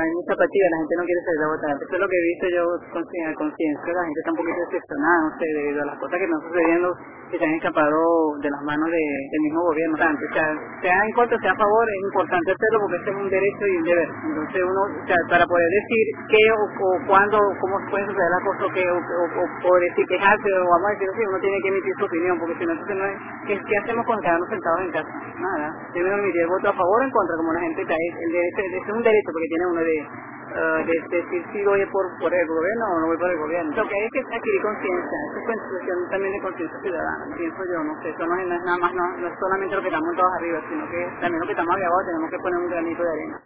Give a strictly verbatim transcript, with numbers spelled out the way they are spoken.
hay mucha apatía, la gente no quiere salir a votar. Eso es lo que he visto yo con a conciencia, la gente está un poquito decepcionada, no sé, debido a las cosas que están sucediendo, que se han escapado de las manos de, del mismo gobierno. O sea, sea en contra, sea a favor, es importante hacerlo porque este es un derecho y un deber. Entonces uno, o sea, para poder decir qué o, o cuándo, cómo pueden suceder las cosas, o, qué, o, o, o por decir quejarse, o vamos a decir así, uno tiene que emitir su opinión, porque si no, entonces no es, ¿qué, qué hacemos con quedarnos sentados en casa? Nada. Yo no emitir el voto a favor o en contra, como la gente está, es, el derecho, es un derecho porque tiene uno de, uh, de, de decir si voy por, por el gobierno o no voy por el gobierno. Lo que hay es que adquirir conciencia, eso es cuestión también de conciencia ciudadana, pienso yo, no sé, eso no es nada más, no, no es solamente lo que estamos todos arriba, sino que también lo que estamos arriba abajo tenemos que poner un granito de arena.